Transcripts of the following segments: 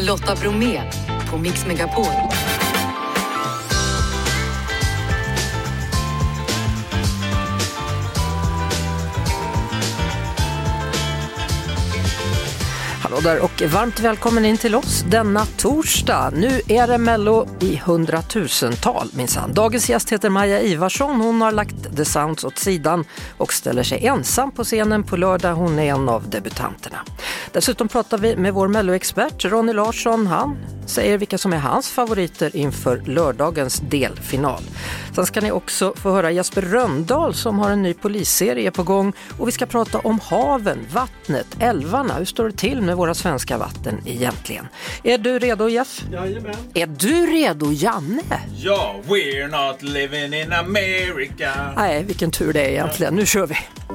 Lotta Bromé på Mix Megapol. Hallå där och varmt välkommen in till oss denna torsdag. Nu är det Mello i 100-000-tal minsann. Dagens gäst heter Maja Ivarsson. Hon har lagt The Sounds åt sidan och ställer sig ensam på scenen på lördag. Hon är en av debutanterna. Dessutom pratar vi med vår Mello-expert Ronny Larsson. Han säger vilka som är hans favoriter inför lördagens delfinal. Sen ska ni också få höra Jesper Röndahl som har en ny polisserie på gång. Och vi ska prata om haven, vattnet, älvarna. Hur står det till med våra svenska vatten egentligen? Är du redo, Jeff? Jajamän. Är du redo, Janne? Ja, we're not living in America. Nej, vilken tur det är egentligen. Nu kör vi!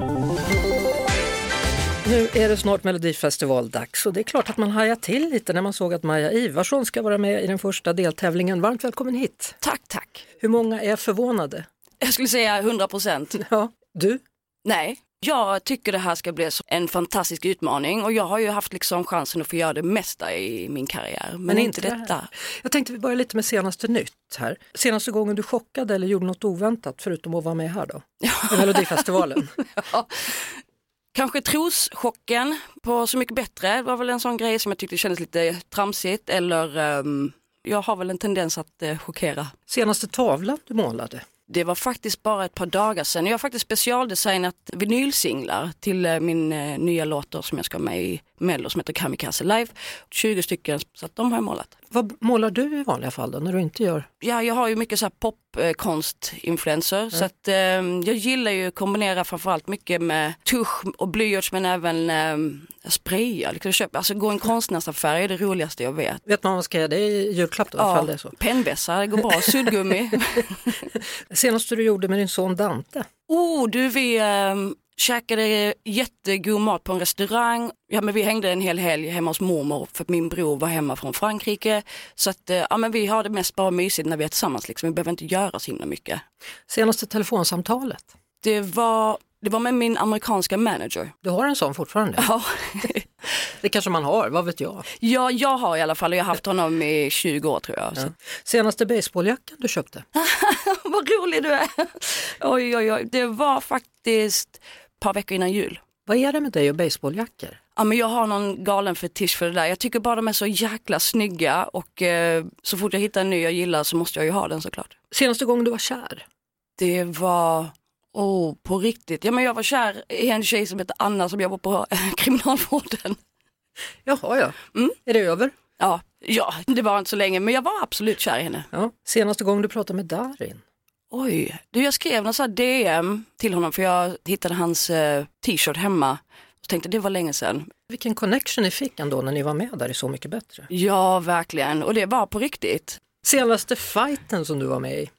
Nu är det snart Melodifestival-dags och det är klart att man hajar till lite när man såg att Maja Ivarsson ska vara med i den första deltävlingen. Varmt välkommen hit. Tack. Hur många är förvånade? Jag skulle säga 100%. Ja, du? Nej, jag tycker det här ska bli en fantastisk utmaning och jag har ju haft liksom chansen att få göra det mesta i min karriär. Men inte detta. Jag tänkte vi börjar lite med senaste nytt här. Senaste gången du chockade eller gjorde något oväntat förutom att vara med här då? I Melodifestivalen. Ja. Kanske troschocken på Så mycket bättre. Det var väl en sån grej som jag tyckte kändes lite tramsigt. Eller jag har väl en tendens att chockera. Senaste tavlan du målade? Det var faktiskt bara ett par dagar sedan. Jag har faktiskt specialdesignat vinylsinglar till min nya låtar som jag ska ha med i Mello som heter Kamikaze Live. 20 stycken, så att de har jag målat. Vad målar du i vanliga fall då, när du inte gör? Ja, jag har ju mycket så här popkonstinfluencer så att jag gillar ju att kombinera framförallt mycket med tusch och blyerts men även spraya. Liksom alltså gå i en konstnärsaffär är det roligaste jag vet. Vet man vad man ska göra? Det är julklapp då, ifall det är så. Pennvässar, det går bra. Suddgummi. Senaste du gjorde med din son Dante? Vi käkade jättegod mat på en restaurang. Ja, men vi hängde en hel helg hemma hos mormor för att min bror var hemma från Frankrike. Så att men vi har det mest bara mysigt när vi är tillsammans. Liksom. Vi behöver inte göra så himla mycket. Senaste telefonsamtalet? Det var med min amerikanska manager. Du har en sån fortfarande? Ja. Det kanske man har, vad vet jag? Ja, jag har i alla fall. Jag har haft honom i 20 år tror jag. Ja. Senaste baseballjackan du köpte? Vad rolig du är. Oj. Det var faktiskt ett par veckor innan jul. Vad är det med dig och baseballjackor? Ja, men jag har någon galen fetisch för det där. Jag tycker bara de är så jäkla snygga och så fort jag hittar en ny jag gillar så måste jag ju ha den såklart. Senaste gången du var kär? Det var... på riktigt. Ja, men jag var kär i en tjej som heter Anna som jobbar på kriminalvården. Jaha, ja. Är det över? Ja, det var inte så länge, men jag var absolut kär i henne. Ja. Senaste gången du pratade med Darin? Oj, jag skrev någon sån här DM till honom för jag hittade hans t-shirt hemma och tänkte det var länge sedan. Vilken connection ni fick ändå när ni var med där är Så mycket bättre. Ja, verkligen. Och det var på riktigt. Senaste fighten som du var med i?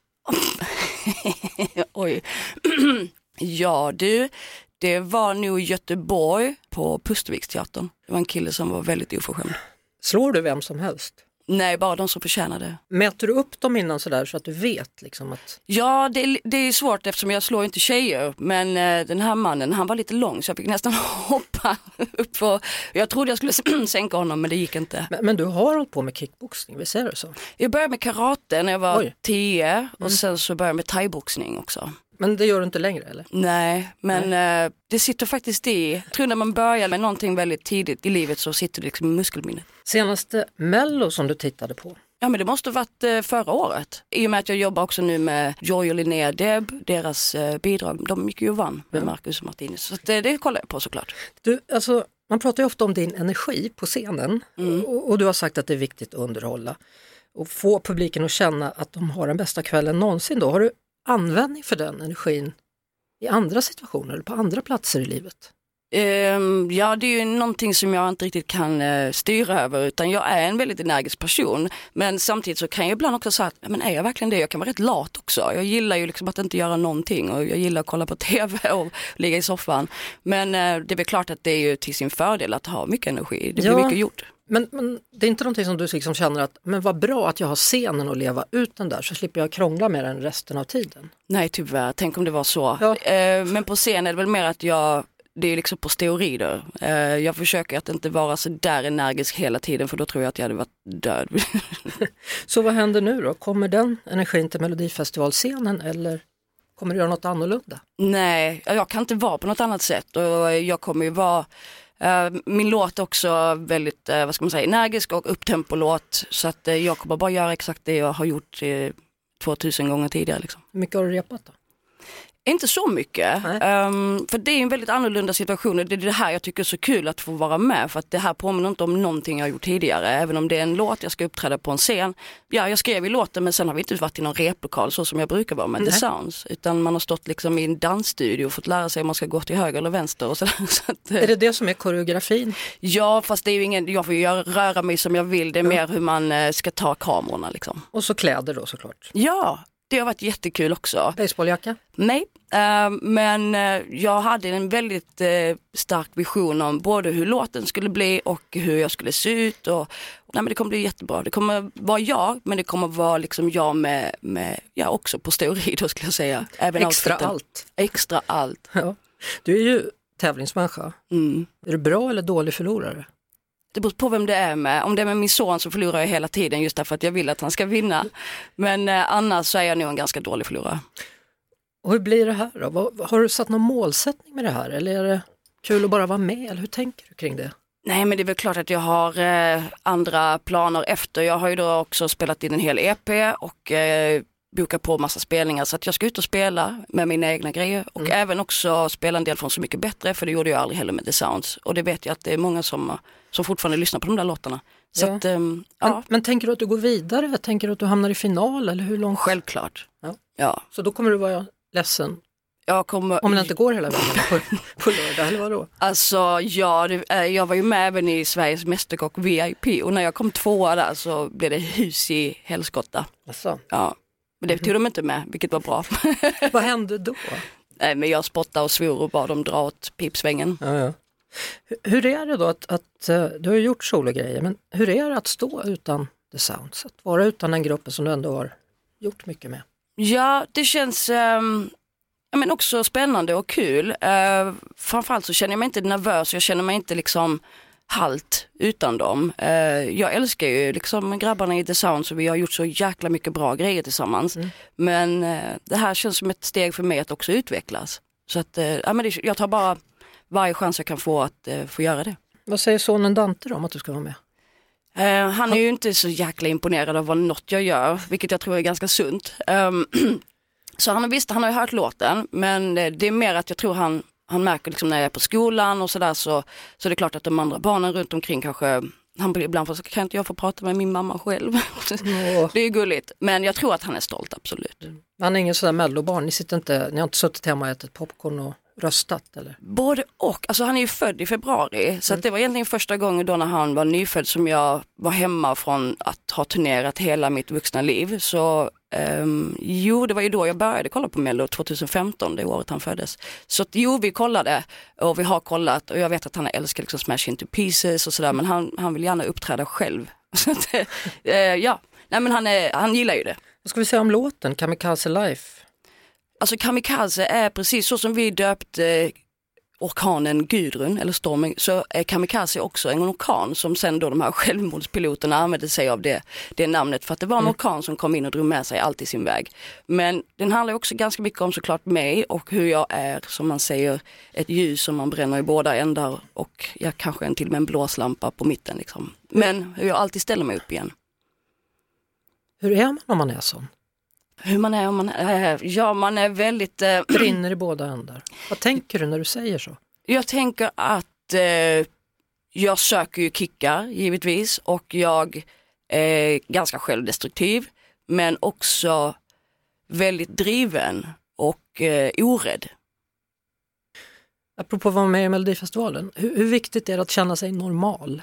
Oj. Ja du, det var nog i Göteborg på Pusterviksteatern. Det var en kille som var väldigt oförskämd. Slår du vem som helst? Nej, bara de som förtjänade. Mäter du upp dem innan sådär så att du vet liksom att... Ja, det är svårt eftersom jag slår inte tjejer. Men den här mannen, han var lite lång så jag fick nästan hoppa upp på... Jag trodde jag skulle sänka honom men det gick inte. Men du har hållit på med kickboxning, visst är det så? Jag började med karate när jag var 10 och sen så började jag med thaiboxning också. Men det gör du inte längre eller? Nej, men det sitter faktiskt i. Jag tror när man börjar med någonting väldigt tidigt i livet så sitter det liksom i muskelminnet. Senaste Mello som du tittade på? Ja, men det måste ha varit förra året. I och med att jag jobbar också nu med Joy och Linnea Deb, deras bidrag. De gick ju och vann med Marcus och Martinez. Så det kollar jag på såklart. Du, alltså, man pratar ju ofta om din energi på scenen. Och du har sagt att det är viktigt att underhålla. Och få publiken att känna att de har den bästa kvällen någonsin då. Har du användning för den energin i andra situationer eller på andra platser i livet? Ja, det är ju någonting som jag inte riktigt kan styra över utan jag är en väldigt energisk person men samtidigt så kan jag ibland också säga att men är jag verkligen det? Jag kan vara rätt lat också. Jag gillar ju liksom att inte göra någonting och jag gillar att kolla på tv och ligga i soffan. Men det är väl klart att det är ju till sin fördel att ha mycket energi. Det blir mycket gjort. Men det är inte någonting som du liksom känner att men vad bra att jag har scenen och leva ut den där så slipper jag krångla med den resten av tiden? Nej tyvärr, tänk om det var så. Ja. Men på scen är det väl mer att jag det är liksom på steroider. Jag försöker att inte vara så där energisk hela tiden, för då tror jag att jag hade varit död. Så vad händer nu då? Kommer den energin till Melodifestivalscenen eller kommer du göra något annorlunda? Nej, jag kan inte vara på något annat sätt, och jag kommer ju vara min låt är också väldigt energisk och upptempo-låt, så att jag kommer bara göra exakt det jag har gjort 2000 gånger tidigare liksom. Hur mycket har du repat då? Inte så mycket, för det är en väldigt annorlunda situation, och det är det här jag tycker är så kul att få vara med, för att det här påminner inte om någonting jag har gjort tidigare, även om det är en låt jag ska uppträda på en scen. Ja, jag skrev i låten, men sen har vi inte varit i någon replokal så som jag brukar vara med The Sounds, utan man har stått liksom i en dansstudio och fått lära sig om man ska gå till höger eller vänster och sådär. Så att, är det som är koreografin? Ja, fast det är ju jag får ju röra mig som jag vill, det är mer hur man ska ta kamerorna liksom. Och så kläder då såklart? Ja, det har varit jättekul också. Baseballjacka? Nej, men jag hade en väldigt stark vision om både hur låten skulle bli och hur jag skulle se ut. Och nej, men det kommer bli jättebra. Det kommer vara jag, men det kommer vara liksom jag med också på steroider skulle jag säga. Även extra outfiten. allt. Extra allt. Ja. Du är ju tävlingsmänniska. Är du bra eller dålig förlorare? Det beror på vem det är med. Om det är med min son så förlorar jag hela tiden just därför att jag vill att han ska vinna. Men annars så är jag nog en ganska dålig förlorare. Och hur blir det här då? Har du satt någon målsättning med det här? Eller är det kul att bara vara med? Eller hur tänker du kring det? Nej, men det är väl klart att jag har andra planer efter. Jag har ju då också spelat in en hel EP och bokat på massa spelningar. Så att jag ska ut och spela med mina egna grejer. Och även också spela en del från Så mycket bättre. För det gjorde jag aldrig heller med The Sounds. Och det vet jag att det är många som fortfarande lyssnar på de där låtarna. Så ja. Att, men tänker du att du går vidare? Tänker du att du hamnar i final? Eller hur långt? Självklart. Ja. Så då kommer du vara ledsen? Om det inte går hela vägen på lördag, eller vadå? Alltså, jag var ju med även i Sveriges Mästerkock VIP. Och när jag kom 2 där så blev det hus i helskotta. Asså. Ja. Men det tog de inte med, vilket var bra. Vad hände då? Nej, men jag spottade och svor och bad dem dra åt pipsvängen. Ja. Hur är det då att du har gjort sologrejer, men hur är det att stå utan The Sounds? Att vara utan den gruppen som du ändå har gjort mycket med? Ja, det känns men också spännande och kul. Framförallt så känner jag mig inte nervös, jag känner mig inte liksom halt utan dem. Jag älskar ju liksom grabbarna i The Sounds och vi har gjort så jäkla mycket bra grejer tillsammans. Men det här känns som ett steg för mig att också utvecklas. Så att jag tar bara varje chans jag kan få att få göra det. Vad säger sonen Dante då om att du ska vara med? Han är ju inte så jäkla imponerad av vad något jag gör, vilket jag tror är ganska sunt. Så han har ju hört låten, men det är mer att jag tror han märker liksom när jag är på skolan och sådär, så det är klart att de andra barnen runt omkring kanske, han blir ibland så kan inte jag få prata med min mamma själv. Det är ju gulligt, men jag tror att han är stolt, absolut. Han är ingen sådär mellobarn, ni har inte suttit hemma och ätit popcorn och röstat eller? Både och, alltså han är ju född i februari så att det var egentligen första gången då när han var nyfödd som jag var hemma från att ha turnerat hela mitt vuxna liv. Så det var ju då jag började kolla på Mello 2015, det året han föddes. Så att, vi kollade och vi har kollat och jag vet att han älskar liksom Smash Into Pieces och sådär, men han vill gärna uppträda själv. Så att, nej men han gillar ju det. Vad ska vi säga om låten Kamikaze Life? Alltså Kamikaze är precis så som vi döpte orkanen Gudrun eller stormen, så är Kamikaze också en orkan som sen då de här självmordspiloterna använde sig av det namnet för att det var en orkan som kom in och drog med sig allt i sin väg. Men den handlar också ganska mycket om såklart mig och hur jag är, som man säger, ett ljus som man bränner i båda ändar och jag kanske till och med en blåslampa på mitten liksom. Men hur jag alltid ställer mig upp igen. Hur är man om man är sån? Hur man är om man är, ja man är väldigt... brinner i båda ändar. Vad tänker du när du säger så? Jag tänker att jag söker ju kickar givetvis och jag är ganska självdestruktiv men också väldigt driven och orädd. Apropå att vara med i Melodifestivalen, hur viktigt är det att känna sig normal?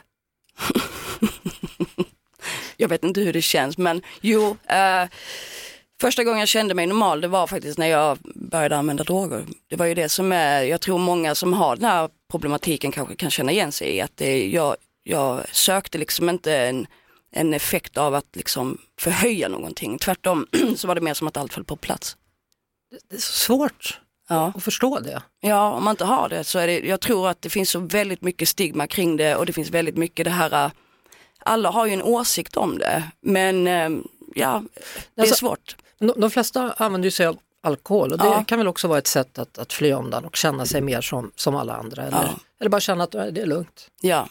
Jag vet inte hur det känns, men första gången jag kände mig normal, det var faktiskt när jag började använda droger. Det var ju det som jag tror många som har den här problematiken kanske kan känna igen sig i. Att jag sökte liksom inte en effekt av att liksom förhöja någonting. Tvärtom så var det mer som att allt föll på plats. Det är så svårt att förstå det. Ja, om man inte har det så är det, jag tror att det finns så väldigt mycket stigma kring det och det finns väldigt mycket det här, alla har ju en åsikt om det, men ja, det är svårt. De flesta använder ju sig av alkohol och det kan väl också vara ett sätt att fly undan och känna sig mer som alla andra eller bara känna att det är lugnt. Ja.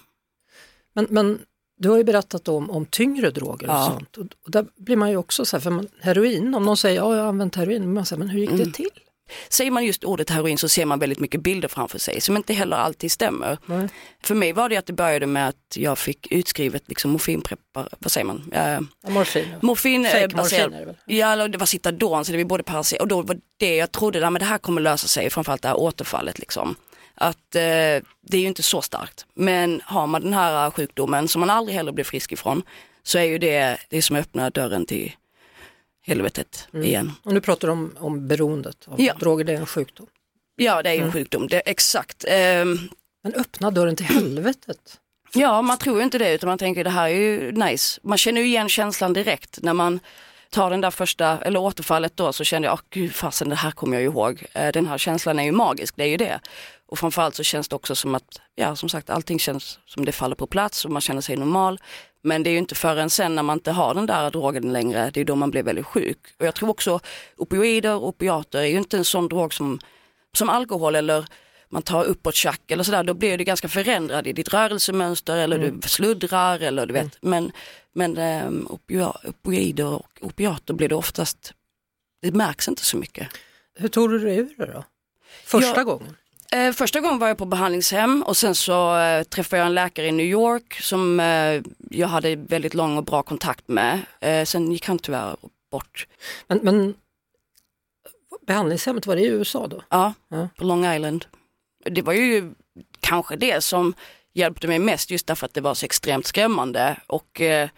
Men du har ju berättat om tyngre droger och sånt och där blir man ju också så här, för heroin, om någon säger jag har använt heroin, man säger men hur gick det till? Säger man just ordet heroin så ser man väldigt mycket bilder framför sig som inte heller alltid stämmer. Nej. För mig var det att det började med att jag fick utskrivet liksom morfinpreparat, vad säger man? Morfin baserad, ja, det var Citadon så det var både paracetamol och då var det jag trodde men det här kommer lösa sig, framförallt det här återfallet liksom. Att det är ju inte så starkt, men har man den här sjukdomen som man aldrig heller blir frisk ifrån så är ju det som öppnar dörren till helvetet igen. Och nu pratar du om beroendet av droger, det är en sjukdom. Ja, det är en sjukdom, det är exakt. Men öppna dörren till helvetet? Ja, man tror ju inte det utan man tänker det här är ju nice. Man känner ju igen känslan direkt när man tar den där första, eller återfallet då, så kände jag, gud fasen, det här kommer jag ju ihåg. Den här känslan är ju magisk, det är ju det. Och framförallt så känns det också som att, ja som sagt, allting känns som det faller på plats och man känner sig normal. Men det är ju inte förrän sen när man inte har den där drogen längre, det är då man blir väldigt sjuk. Och jag tror också opioider och opiater är ju inte en sån drog som alkohol eller man tar uppåt tjack eller sådär. Då blir det ganska förändrad i ditt rörelsemönster eller du sluddrar eller du vet. Men opioider och opiater blir det oftast, det märks inte så mycket. Hur tog du dig ur det då? Första gången? Första gången var jag på behandlingshem och sen så träffade jag en läkare i New York som jag hade väldigt lång och bra kontakt med. Sen gick han tyvärr bort. Men behandlingshemmet, var det i USA då? Ja, på Long Island. Det var ju kanske det som hjälpte mig mest just därför att det var så extremt skrämmande. Och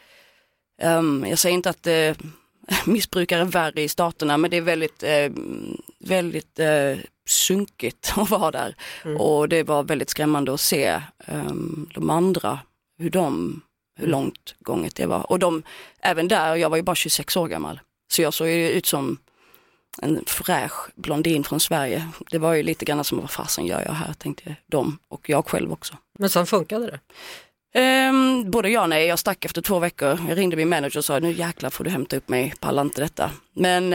jag säger inte att missbrukare är värre i staterna, men det är väldigt sunkigt att vara där. Och det var väldigt skrämmande att se de andra, hur långt gånget det var. Och även där, jag var ju bara 26 år gammal. Så jag såg ju ut som en fräsch blondin från Sverige. Det var ju lite grann som vad fasen gör jag här, tänkte de. Och jag själv också. Men sen funkade det? Både jag och nej, jag stack efter 2 veckor. Jag ringde min manager och sa, nu jäklar får du hämta upp mig, pallar inte detta. Men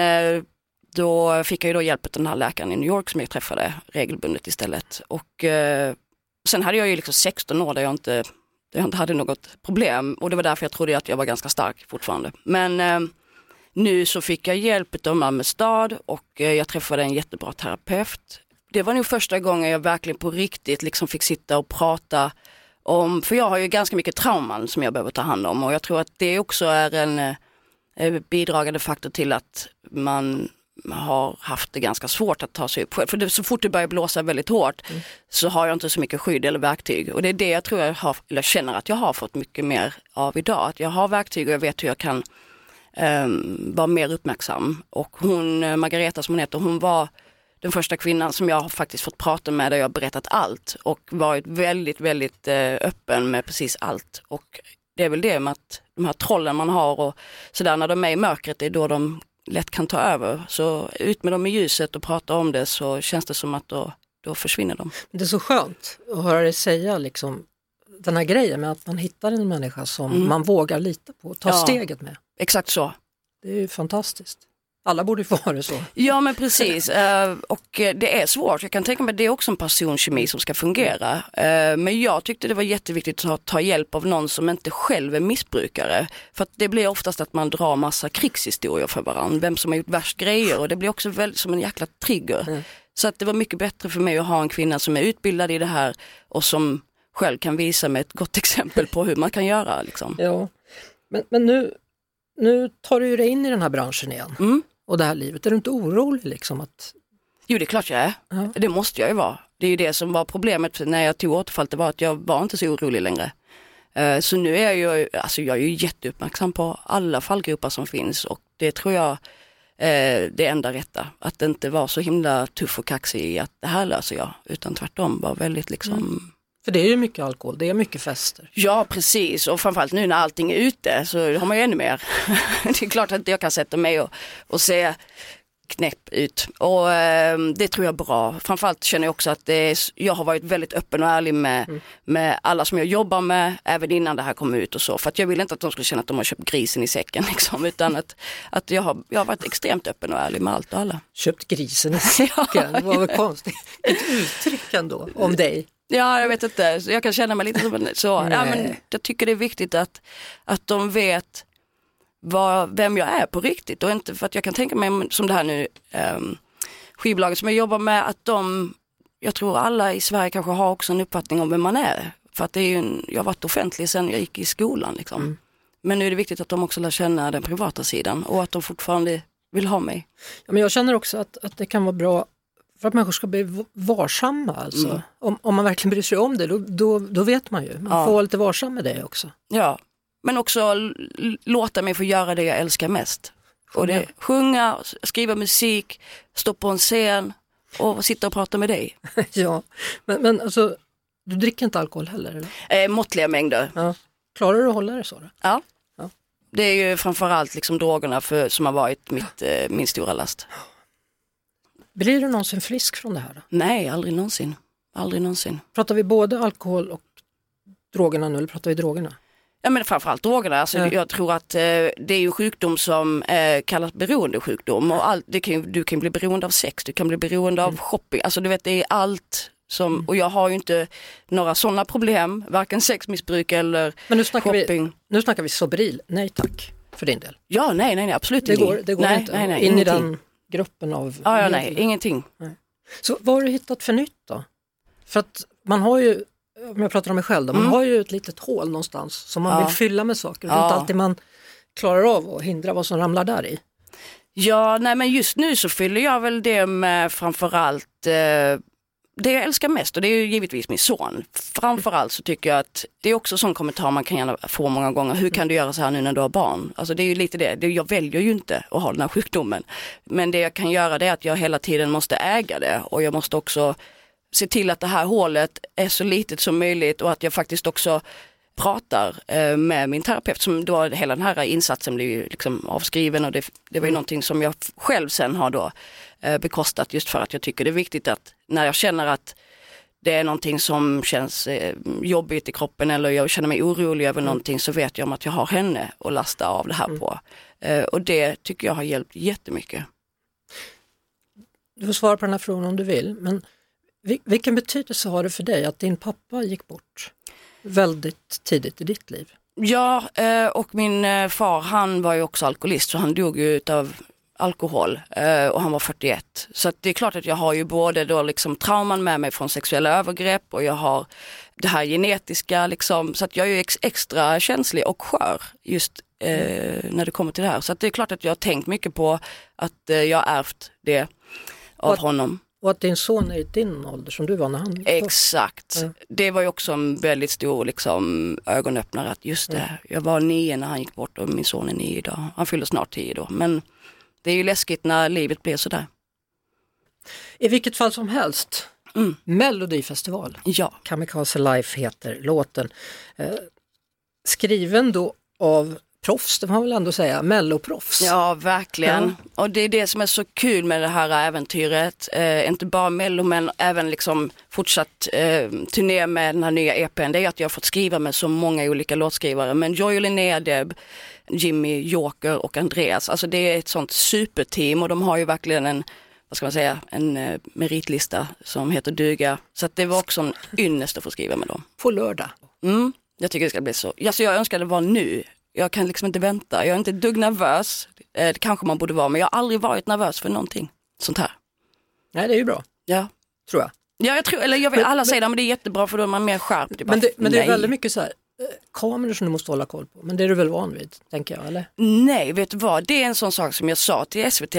då fick jag ju då hjälp av den här läkaren i New York som jag träffade regelbundet istället. Och sen hade jag ju liksom 16 år där jag inte hade något problem. Och det var därför jag trodde att jag var ganska stark fortfarande. Men nu så fick jag hjälp av Malmö stad och jag träffade en jättebra terapeut. Det var nog första gången jag verkligen på riktigt liksom fick sitta och prata om, för jag har ju ganska mycket trauman som jag behöver ta hand om och jag tror att det också är en bidragande faktor till att man har haft det ganska svårt att ta sig upp själv. För så fort det börjar blåsa väldigt hårt så har jag inte så mycket skydd eller verktyg. Och det är det jag tror jag känner att jag har fått mycket mer av idag. Att jag har verktyg och jag vet hur jag kan vara mer uppmärksam. Och hon, Margareta som hon heter, hon var den första kvinnan som jag har faktiskt fått prata med där jag har berättat allt. Och varit väldigt, väldigt öppen med precis allt. Och det är väl det med att de här trollen man har och sådär när de är i mörkret, det är då de lätt kan ta över. Så ut med dem i ljuset och prata om det så känns det som att då försvinner de. Det är så skönt att höra dig säga liksom den här grejen med att man hittar en människa som man vågar lita på, ta steget med. Exakt så. Det är ju fantastiskt. Alla borde få ha det så. Ja men precis och det är svårt. Jag kan tänka mig att det är också en personkemi som ska fungera. Men jag tyckte det var jätteviktigt att ta hjälp av någon som inte själv är missbrukare. För att det blir oftast att man drar massa krigshistorier för varandra. Vem som har gjort värst grejer och det blir också väldigt som en jäkla trigger. Så att det var mycket bättre för mig att ha en kvinna som är utbildad i det här och som själv kan visa med ett gott exempel på hur man kan göra. Liksom. Ja, men nu tar du dig in i den här branschen igen. Och det här livet. Är du inte orolig liksom att... Jo, det är klart jag är. Ja. Det måste jag ju vara. Det är ju det som var problemet när jag tog återfall. Det var att jag var inte så orolig längre. Så nu är jag är ju jätteuppmärksam på alla fallgropar som finns. Och det tror jag det enda rätta. Att inte vara så himla tuff och kaxig i att det här löser jag. Utan tvärtom var väldigt liksom... För det är ju mycket alkohol, det är mycket fester. Ja, precis. Och framförallt nu när allting är ute så har man ju ännu mer. Det är klart att jag kan sätta mig och se knäpp ut och det tror jag är bra. Framförallt känner jag också att jag har varit väldigt öppen och ärlig med alla som jag jobbar med även innan det här kom ut och så. För att jag vill inte att de skulle känna att de har köpt grisen i säcken liksom, utan att jag har varit extremt öppen och ärlig med allt och alla. Köpt grisen i säcken, det var väl konstigt. Ett uttryck ändå om dig. Ja, jag vet inte. Jag kan känna mig lite som så. Ja, men jag tycker det är viktigt att de vet vem jag är på riktigt. Och inte för att jag kan tänka mig som det här nu skivbolaget som jag jobbar med, att jag tror alla i Sverige kanske har också en uppfattning om vem man är. För att jag har varit offentlig sedan jag gick i skolan liksom. Men nu är det viktigt att de också lär känna den privata sidan och att de fortfarande vill ha mig. Ja, men jag känner också att det kan vara bra för att människor ska bli varsamma alltså. Om man verkligen bryr sig om det, då vet man ju. Man får vara lite varsam med det också. Ja, men också låta mig få göra det jag älskar mest. Och det sjunga, skriva musik, stå på en scen och sitta och prata med dig. Ja, men alltså, du dricker inte alkohol heller? Eller? Måttliga mängder. Ja. Klarar du att hålla det så då? Ja. Det är ju framförallt liksom drogerna som har varit min stora last. Blir du någonsin frisk från det här då? Nej, aldrig någonsin. Aldrig någonsin. Pratar vi både alkohol och drogerna nu, eller pratar vi drogerna? Ja, men framförallt drogerna. Alltså, jag tror att det är ju sjukdom som kallas beroendesjukdom. Och du kan bli beroende av sex, du kan bli beroende av shopping. Alltså du vet, det är allt som... Och jag har ju inte några sådana problem, varken sexmissbruk eller men nu snackar vi Sobril. Nej tack, för din del. Ja, nej, absolut det går inte in ingenting. I den gruppen av... Ja, nej, ingenting. Nej. Så vad har du hittat för nytt då? För att man har ju, om jag pratar om mig själv då, man har ju ett litet hål någonstans som man vill fylla med saker. Det är inte alltid man klarar av att hindra vad som ramlar där i. Ja, nej, men just nu så fyller jag väl det med framförallt det jag älskar mest, och det är ju givetvis min son. Framförallt så tycker jag att det är också sån kommentar man kan gärna få många gånger. Hur kan du göra så här nu när du har barn? Alltså det är ju lite det. Jag väljer ju inte att ha den här sjukdomen. Men det jag kan göra det är att jag hela tiden måste äga det. Och jag måste också se till att det här hålet är så litet som möjligt. Och att jag faktiskt också pratar med min terapeut. Som då, hela den här insatsen blev ju liksom avskriven. Och det var ju någonting som jag själv sen har då bekostat, just för att jag tycker det är viktigt att när jag känner att det är någonting som känns jobbigt i kroppen eller jag känner mig orolig över någonting, så vet jag om att jag har henne att lasta av det här på. Och det tycker jag har hjälpt jättemycket. Du får svara på den här frågan om du vill, men vilken betydelse har det för dig att din pappa gick bort väldigt tidigt i ditt liv? Ja, och min far, han var ju också alkoholist, så han dog ju utav alkohol och han var 41. Så att det är klart att jag har ju både då liksom trauman med mig från sexuella övergrepp och jag har det här genetiska liksom, så att jag är ju extra känslig och skör just när det kommer till det här. Så att det är klart att jag har tänkt mycket på att jag har ärvt det av honom. Och att din son är i din ålder som du var när han... Exakt. Ja. Det var ju också en väldigt stor liksom, ögonöppnare att just det. Jag var 9 när han gick bort och min son är 9 idag. Han fyller snart 10 då. Men det är ju läskigt när livet blir sådär. I vilket fall som helst. Melodifestival. Ja. Kamikaze Life heter låten. Skriven då av proffs, det får man väl ändå säga, melloproffs. Ja, verkligen. Och det är det som är så kul med det här äventyret. Inte bara mello, men även liksom fortsatt turné med den här nya EPn. Det är att jag har fått skriva med så många olika låtskrivare. Men Joy och Linnea, Deb, Jimmy, Joker och Andreas. Alltså det är ett sånt superteam och de har ju verkligen en, vad ska man säga, en meritlista som heter duga. Så att det var också en ynnest att få skriva med dem. På lördag. Jag tycker det ska bli så. Alltså jag önskar det var nu. Jag kan liksom inte vänta. Jag är inte dugg nervös. Det kanske man borde vara, men jag har aldrig varit nervös för någonting sånt här. Nej, det är ju bra. Ja. Tror jag. Ja, jag tror, eller jag vet, alla säger det, men det är jättebra för då är man mer skärpt. Men det är väldigt mycket så här, kameror som du måste hålla koll på. Men det är du väl van vid, tänker jag, eller? Nej, vet du vad? Det är en sån sak som jag sa till SVT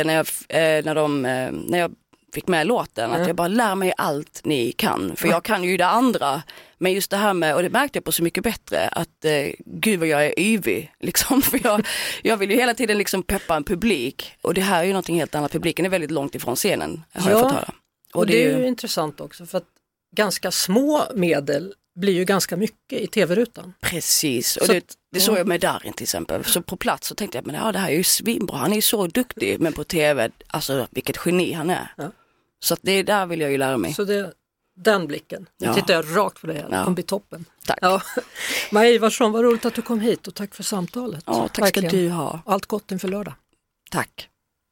när jag fick med låten. Att jag bara lär mig allt ni kan. För jag kan ju det andra. Men just det här med, och det märkte jag på Så mycket bättre, att gud vad jag är yvig. Liksom, för jag vill ju hela tiden liksom peppa en publik. Och det här är ju någonting helt annat. Publiken är väldigt långt ifrån scenen, har jag fått höra. Och det är ju intressant också, för att ganska små medel blir ju ganska mycket i tv-rutan. Precis, och Så det såg jag med Darin till exempel. Så på plats så tänkte jag, men ja, det här är ju svinbra, han är ju så duktig, men på tv, alltså vilket geni han är. Ja. Så att det där vill jag ju lära mig. Så det, den blicken, nu tittar jag rakt på dig här, det kommer bli toppen. Tack. Ja. Maja Ivarsson, vad roligt att du kom hit och tack för samtalet. Ja, tack ska Verkligen. du ha. Allt gott inför lördag. Tack.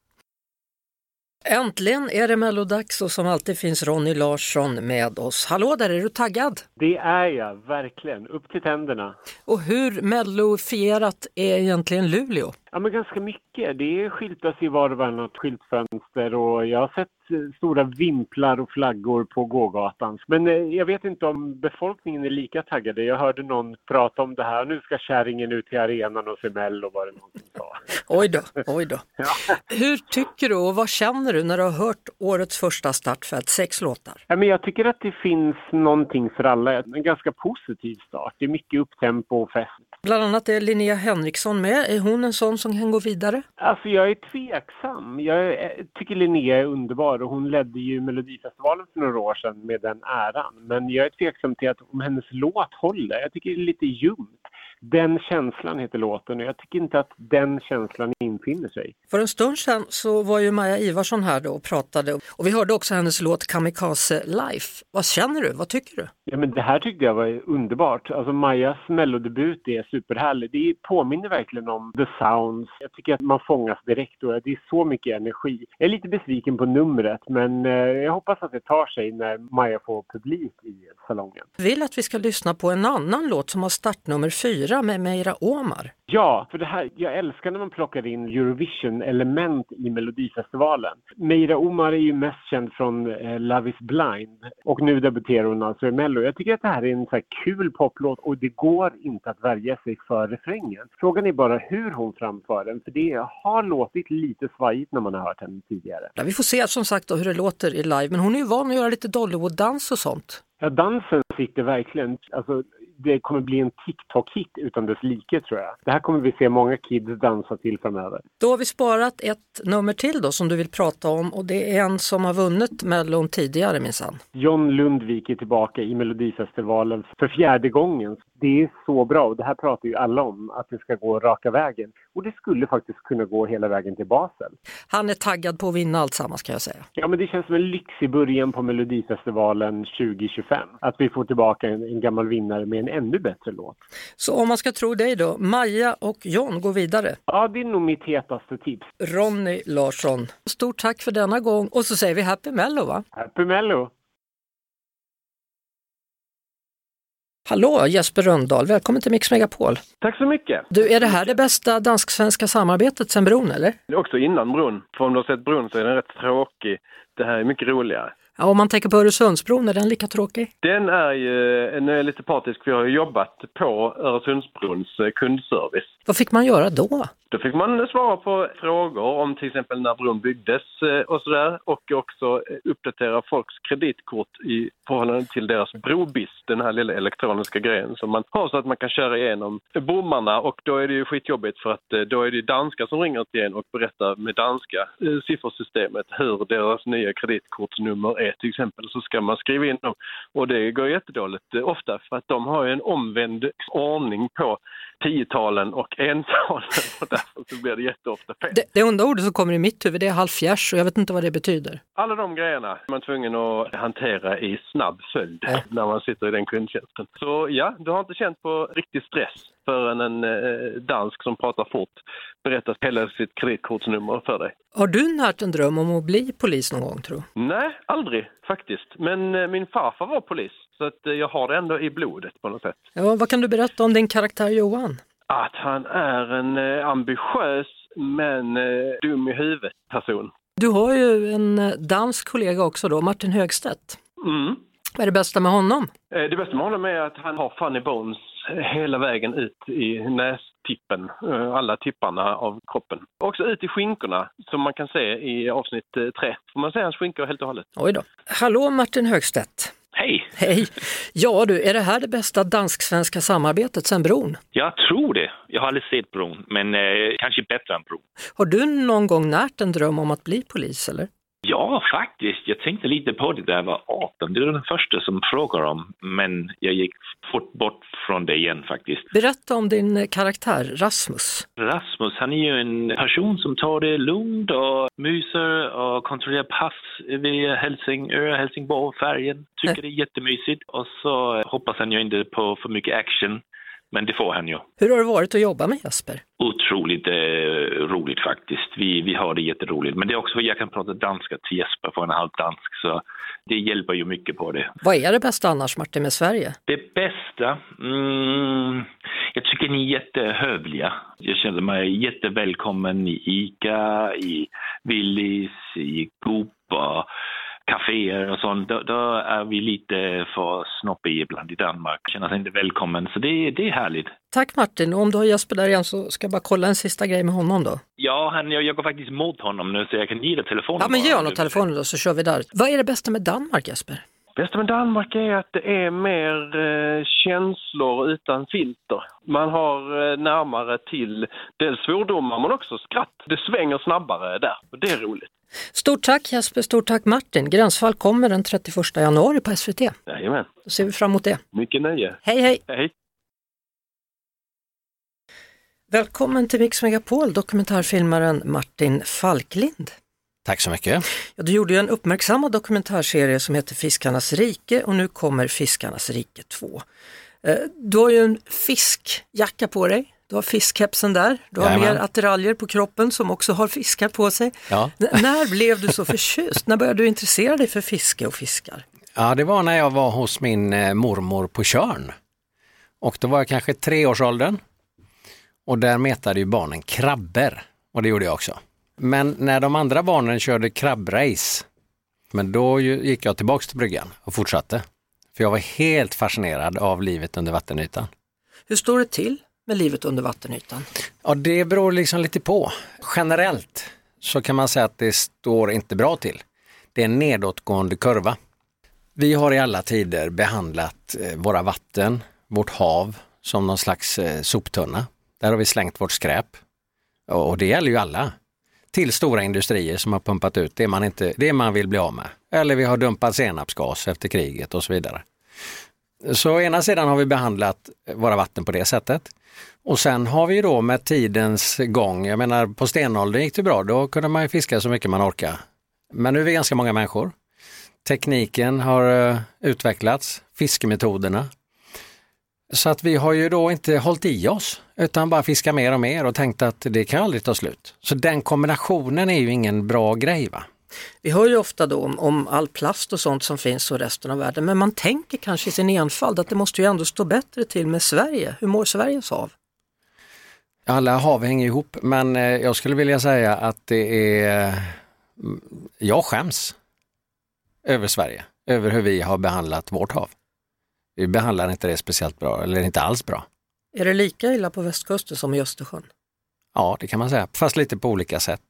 Äntligen är det mellodags och som alltid finns Ronny Larsson med oss. Hallå där, är du taggad? Det är jag, verkligen. Upp till tänderna. Och hur mellofierat är egentligen Luleå? Ja, men ganska mycket. Det skyltas i var och varannat skyltfönster och jag har sett stora vimplar och flaggor på gågatan. Men jag vet inte om befolkningen är lika taggade. Jag hörde någon prata om det här. Nu ska kärringen ut till arenan och se Mello, var det någon som sa. Oj då. Ja. Hur tycker du och vad känner du när du har hört årets första startfält, 6 låtar? Ja, men jag tycker att det finns någonting för alla. En ganska positiv start. Det är mycket upptempo och fest. Bland annat är Linnea Henriksson med. Är hon en sån som kan gå vidare? Alltså jag är tveksam. Jag tycker Linnea är underbar och hon ledde ju Melodifestivalen för några år sedan med den äran. Men jag är tveksam till att om hennes låt håller. Jag tycker det är lite ljumt. Den känslan heter låten och jag tycker inte att den känslan infinner sig. För en stund sedan så var ju Maja Ivarsson här då och pratade och vi hörde också hennes låt Kamikaze Life. Vad känner du? Vad tycker du? Ja, men det här tyckte jag var underbart. Alltså Majas mellodebut är superhärlig. Det påminner verkligen om The Sounds. Jag tycker att man fångas direkt och det är så mycket energi. Jag är lite besviken på numret men jag hoppas att det tar sig när Maja får publik i salongen. Jag vill att vi ska lyssna på en annan låt som har startnummer 4 med Meira Omar. Ja, för det här, jag älskar när man plockar in Eurovision-element i Melodifestivalen. Meira Omar är ju mest känd från Love is blind och nu debuterar hon alltså i Mello. Jag tycker att det här är en så här kul poplåt och det går inte att värja sig för refrängen. Frågan är bara hur hon framför den, för det har låtit lite svajigt när man har hört henne tidigare. Ja, vi får se som sagt då hur det låter i live, men hon är ju van att göra lite Dollywood-dans och sånt. Ja, dansen sitter verkligen, alltså det kommer bli en TikTok-hit utan dess like tror jag. Det här kommer vi se många kids dansa till framöver. Då har vi sparat ett nummer till då som du vill prata om och det är en som har vunnit Mellon tidigare minsann. John Lundvik är tillbaka i Melodifestivalen för 4:e gången. Det är så bra och det här pratar ju alla om att det ska gå raka vägen. Och det skulle faktiskt kunna gå hela vägen till Basel. Han är taggad på att vinna alltsammans kan jag säga. Ja, men det känns som en lyxig början på Melodifestivalen 2025. Att vi får tillbaka en gammal vinnare med en ännu bättre låt. Så om man ska tro dig då, Maja och John går vidare. Ja, det är nog mitt hetaste tips. Ronny Larsson, stort tack för denna gång och så säger vi Happy Mello va? Happy Mello! Hallå Jesper Röndahl, välkommen till Mix Megapol. Tack så mycket. Du, är det här det bästa dansk-svenska samarbetet sen bron eller? Också innan bron. För om du har sett bron så är den rätt tråkig. Det här är mycket roligare. Ja, om man tänker på Öresundsbron, är den lika tråkig? Den är ju, nu är jag lite partisk, för jag har jobbat på Öresundsbrons kundservice. Vad fick man göra då? Då fick man svara på frågor om till exempel när bron byggdes och sådär. Och också uppdatera folks kreditkort i förhållande till deras brobiss, den här lilla elektroniska grejen som man har så att man kan köra igenom bommarna. Och då är det ju skitjobbigt för att då är det danskar som ringer till en och berättar med danska siffersystemet hur deras nya kreditkortsnummer är till exempel. Så ska man skriva in dem och det går jättedåligt ofta för att de har ju en omvänd ordning på 10-talen och 1-talen och därför så blir det jätteofta fel. Det onda ordet som kommer i mitt huvud det är halvfjärs och jag vet inte vad det betyder. Alla de grejerna är man tvungen att hantera i snabb följd när man sitter i den kundtjänsten. Så ja, du har inte känt på riktig stress förrän en dansk som pratar fort berättar hela sitt kreditkortsnummer för dig. Har du närt en dröm om att bli polis någon gång tror du? Nej, aldrig faktiskt. Men min farfar var polis så att jag har det ändå i blodet på något sätt. Ja, vad kan du berätta om din karaktär Johan? Att han är en ambitiös men dum i huvudet person. Du har ju en dansk kollega också då, Martin Högstedt. Mm. Vad är det bästa med honom? Det bästa med honom är att han har funny bones hela vägen ut i nästippen, alla tipparna av kroppen. Också ut i skinkorna som man kan se i avsnitt 3. Får man se hans skinkor helt och hållet. Oj då. Hallå Martin Högstedt. Hej! Hej! Ja du, är det här det bästa dansk-svenska samarbetet sen bron? Jag tror det. Jag har aldrig sett bron, men kanske bättre än bron. Har du någon gång närt en dröm om att bli polis eller? Ja, faktiskt. Jag tänkte lite på det där jag var 18. Det är den första som frågar om, men jag gick fort bort från det igen faktiskt. Berätta om din karaktär, Rasmus. Rasmus, han är ju en person som tar det lugnt och myser och kontrollerar pass vid Helsingborg, färgen. Tycker det är jättemysigt och så hoppas han ju inte på för mycket action. Men det får han ju. Hur har det varit att jobba med Jesper? Otroligt roligt faktiskt. Vi har det jätteroligt. Men det är också för att jag kan prata danska till Jesper för en halv dansk. Så det hjälper ju mycket på det. Vad är det bästa annars, Martin, med Sverige? Det bästa? Jag tycker ni är jättehövliga. Jag känner mig jättevälkommen i ICA, i Willys, i Coop och kaféer och sånt. Då är vi lite för snoppiga ibland i Danmark. Känner sig inte välkommen, så det är härligt. Tack Martin, och om du har Jesper där igen så ska jag bara kolla en sista grej med honom då. Ja, jag går faktiskt mot honom nu så jag kan ge dig telefonen. Ja, men ge honom telefonen då så kör vi där. Vad är det bästa med Danmark, Jesper? Bästa med Danmark är att det är mer känslor utan filter. Man har närmare till dels svordomar men också skratt. Det svänger snabbare där och det är roligt. Stort tack Jesper, stort tack Martin. Gränsfall kommer den 31 januari på SVT. Jajamän. Då ser vi fram emot det. Mycket nöje. Hej hej! Hej. Välkommen till Mix Megapol, dokumentärfilmaren Martin Falklind. Tack så mycket. Ja, du gjorde ju en uppmärksammad dokumentärserie som heter Fiskarnas rike och nu kommer Fiskarnas rike 2. Du har ju en fiskjacka på dig, du har fiskhäpsen där, du har mer attiraljer på kroppen som också har fiskar på sig. Ja. När blev du så förtjust? När började du intressera dig för fiske och fiskar? Ja, det var när jag var hos min mormor på Tjörn. Och då var jag kanske 3-årsåldern. Och där metade ju barnen krabbor. Och det gjorde jag också. Men när de andra barnen körde krabbrace, men då gick jag tillbaka till bryggan och fortsatte. För jag var helt fascinerad av livet under vattenytan. Hur står det till med livet under vattenytan? Ja, det beror liksom lite på. Generellt så kan man säga att det står inte bra till. Det är en nedåtgående kurva. Vi har i alla tider behandlat våra vatten, vårt hav, som någon slags soptunna. Där har vi slängt vårt skräp. Och det gäller ju alla. Till stora industrier som har pumpat ut det man vill bli av med. Eller vi har dumpat senapsgas efter kriget och så vidare. Så å ena sidan har vi behandlat våra vatten på det sättet. Och sen har vi då med tidens gång, jag menar på stenåldern gick det bra, då kunde man ju fiska så mycket man orkar. Men nu är vi ganska många människor. Tekniken har utvecklats, fiskemetoderna. Så att vi har ju då inte hållit i oss utan bara fiska mer och mer och tänkt att det kan aldrig ta slut. Så den kombinationen är ju ingen bra grej, va? Vi hör ju ofta då om all plast och sånt som finns i resten av världen, men man tänker kanske i sin enfald att det måste ju ändå stå bättre till med Sverige. Hur mår Sveriges hav? Alla hav hänger ihop, men jag skulle vilja säga att det är... Jag skäms över Sverige, över hur vi har behandlat vårt hav. Vi behandlar inte det speciellt bra, eller inte alls bra. Är det lika illa på västkusten som i Östersjön? Ja, det kan man säga, fast lite på olika sätt.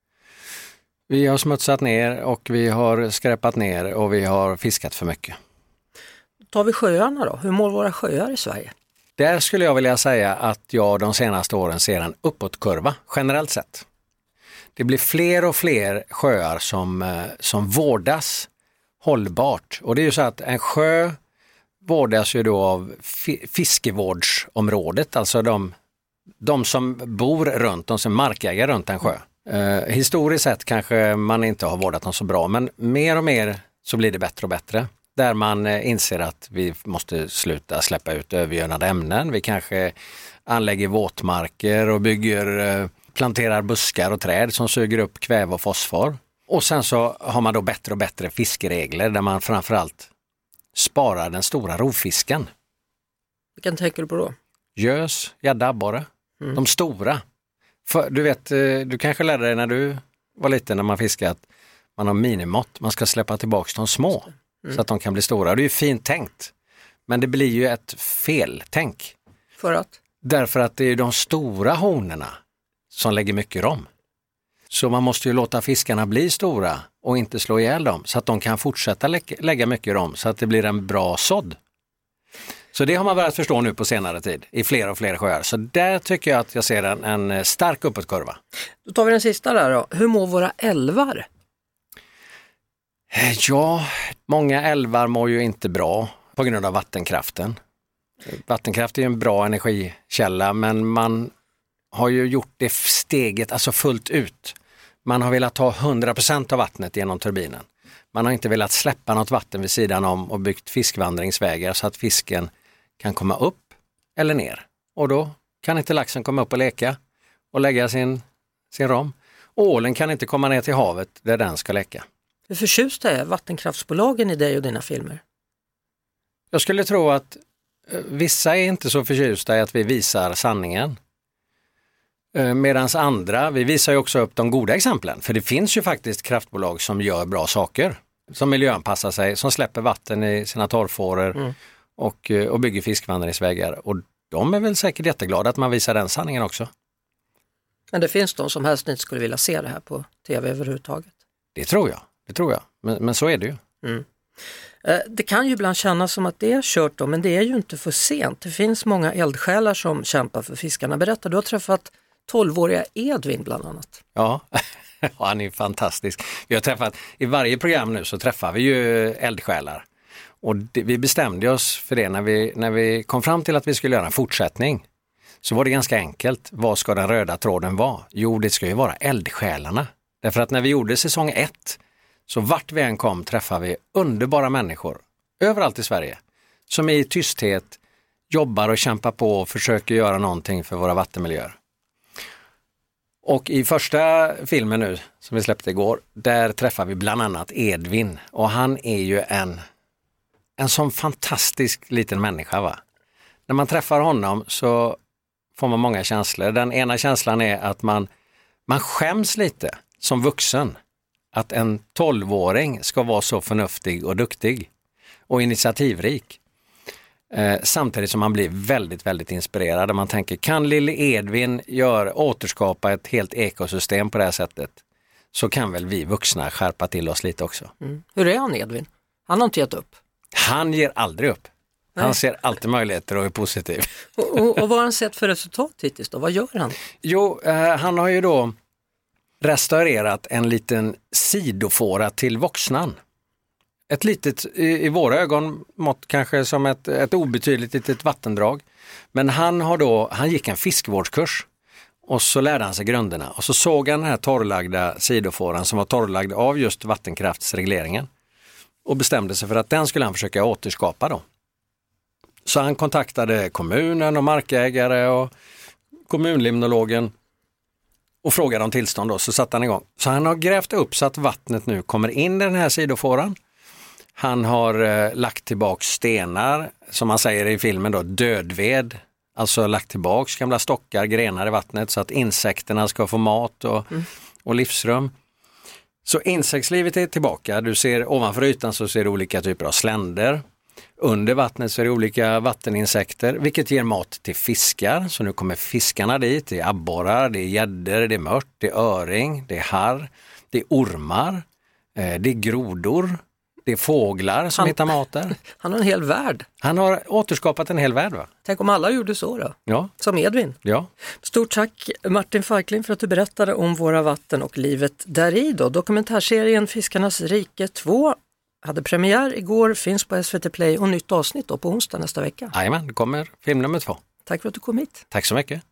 Vi har smutsat ner och vi har skräpat ner och vi har fiskat för mycket. Tar vi sjöarna då? Hur mår våra sjöar i Sverige? Där skulle jag vilja säga att jag de senaste åren ser en uppåtkurva, generellt sett. Det blir fler och fler sjöar som vårdas hållbart. Och det är ju så att en sjö vårdas ju då av fiskevårdsområdet, alltså de som bor runt, de som markägar runt en sjö. Historiskt sett kanske man inte har vårdat dem så bra, men mer och mer så blir det bättre och bättre. Där man inser att vi måste sluta släppa ut övergödande ämnen. Vi kanske anlägger våtmarker och planterar buskar och träd som suger upp kväve och fosfor. Och sen så har man då bättre och bättre fiskeregler där man framförallt sparar den stora rovfisken. Vilken tänker du på då? Gös, gädda, abborre. De stora. För, du vet, du kanske lärde dig när du var liten när man fiskade att man har minimått. Man ska släppa tillbaka de små så att de kan bli stora. Det är ju fint tänkt. Men det blir ju ett fel tänk. För att? Därför att det är de stora honorna som lägger mycket rom. Så man måste ju låta fiskarna bli stora och inte slå ihjäl dem så att de kan fortsätta lägga mycket rom så att det blir en bra sådd. Så det har man börjat förstå nu på senare tid i fler och fler sjöar. Så där tycker jag att jag ser en stark uppåtkurva. Då tar vi den sista där då. Hur mår våra älvar? Ja, många älvar mår ju inte bra på grund av vattenkraften. Vattenkraft är ju en bra energikälla, men man har ju gjort det steget alltså fullt ut. Man har velat ta 100% av vattnet genom turbinen. Man har inte velat släppa något vatten vid sidan om och byggt fiskvandringsvägar så att fisken kan komma upp eller ner. Och då kan inte laxen komma upp och leka och lägga sin rom. Ålen kan inte komma ner till havet där den ska leka. Hur förtjusta är vattenkraftsbolagen i dig och dina filmer? Jag skulle tro att vissa är inte så förtjusta i att vi visar sanningen. Medan andra, vi visar ju också upp de goda exemplen. För det finns ju faktiskt kraftbolag som gör bra saker. Som miljöanpassar sig, som släpper vatten i sina torrfåror och bygger fiskvandringsvägar. Och de är väl säkert jätteglada att man visar den sanningen också. Men det finns de som helst inte skulle vilja se det här på tv överhuvudtaget. Det tror jag. Men så är det ju. Mm. Det kan ju ibland kännas som att det är kört då, men det är ju inte för sent. Det finns många eldsjälar som kämpar för fiskarna. Berätta, du har träffat 12-åriga Edvin bland annat. Ja, han är fantastisk. Vi har träffat, i varje program nu så träffar vi ju eldsjälar. Och vi bestämde oss för det när vi kom fram till att vi skulle göra en fortsättning. Så var det ganska enkelt. Vad ska den röda tråden vara? Jo, det ska ju vara eldsjälarna. Därför att när vi gjorde säsong 1 så vart vi än kom träffade vi underbara människor överallt i Sverige som i tysthet jobbar och kämpar på och försöker göra någonting för våra vattenmiljöer. Och i första filmen nu som vi släppte igår, där träffar vi bland annat Edvin. Och han är ju en sån fantastisk liten människa, va? När man träffar honom så får man många känslor. Den ena känslan är att man skäms lite som vuxen. Att en 12-åring ska vara så förnuftig och duktig och initiativrik. Samtidigt som man blir väldigt, väldigt inspirerad. Man tänker, kan lille Edvin återskapa ett helt ekosystem på det här sättet, så kan väl vi vuxna skärpa till oss lite också. Mm. Hur är han, Edvin? Han har inte gett upp. Han ger aldrig upp. Nej. Han ser alltid möjligheter och är positiv. Och vad har han sett för resultat hittills då? Vad gör han? Jo, han har ju då restaurerat en liten sidofåra till Voxnan. Ett litet, i våra ögon mått kanske som ett obetydligt litet vattendrag. Men han gick en fiskevårdskurs och så lärde han sig grunderna. Och så såg han den här torrlagda sidofåran som var torrlagd av just vattenkraftsregleringen. Och bestämde sig för att den skulle han försöka återskapa då. Så han kontaktade kommunen och markägare och kommunlimnologen och frågade om tillstånd då, så satte han igång. Så han har grävt upp så att vattnet nu kommer in i den här sidofåran. Han har lagt tillbaka stenar, som man säger i filmen då, dödved. Alltså lagt tillbaka gamla stockar, grenar i vattnet så att insekterna ska få mat och livsrum. Så insektslivet är tillbaka. Du ser ovanför ytan så ser du olika typer av sländer. Under vattnet så är det olika vatteninsekter, vilket ger mat till fiskar. Så nu kommer fiskarna dit. Det är abborrar, det är gäddor, det är mört, det är öring, det är harr, det är ormar, det är grodor, det är fåglar som hittar mat där. Han har en hel värld. Han har återskapat en hel värld, va? Tänk om alla gjorde så då. Ja. Som Edvin. Ja. Stort tack Martin Falklin för att du berättade om våra vatten och livet däri då. Dokumentärserien Fiskarnas rike 2 hade premiär igår, finns på SVT Play och nytt avsnitt då på onsdag nästa vecka. Jajamän, det kommer film nummer 2. Tack för att du kom hit. Tack så mycket.